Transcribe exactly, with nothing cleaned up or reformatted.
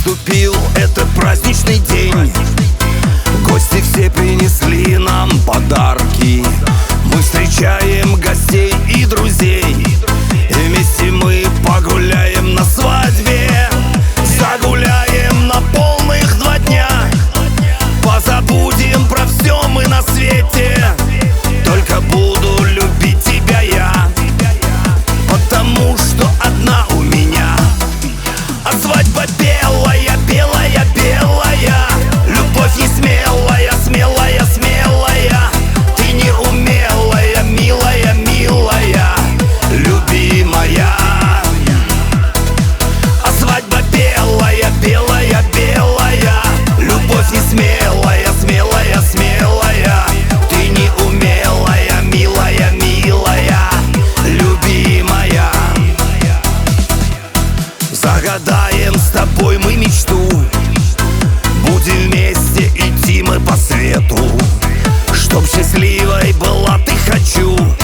Наступил этот праздничный день. Гости все принесли нам подарки. Мы встречаем гостей и друзей, и вместе мы погуляем на свадьбе. Загуляем на полных два дня. Позабудем про все мы на свете. Только буду любить тебя я, потому что одна у меня. А свадьба белая, белая, белая. Любовь не смелая, смелая, смелая. Ты не умелая, милая, милая, любимая. А свадьба белая, белая, белая. Любовь не смелая, смелая, смелая. Ты не умелая, милая, милая, любимая. Загадаем с тобой мы мечту. Будем вместе идти мы по свету. Чтоб счастливой была ты, хочу.